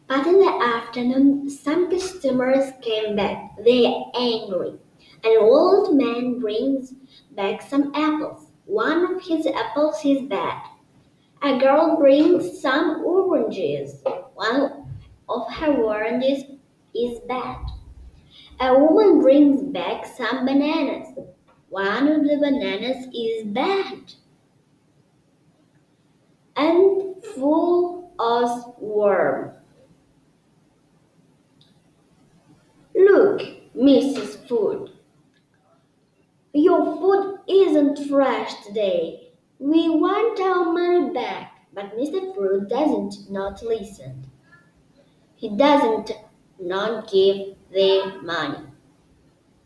But in the afternoon, some customers came back. They are angry. An old man brings back some apples. One of his apples is bad. A girl brings some oranges. One of her oranges is bad. A woman brings back some bananas. One of the bananas is bad and full of worm. Look, Mrs. Food, your food isn't fresh today. We want our money back. But Mr. Fruit doesn't not listen. He doesn't not give the money.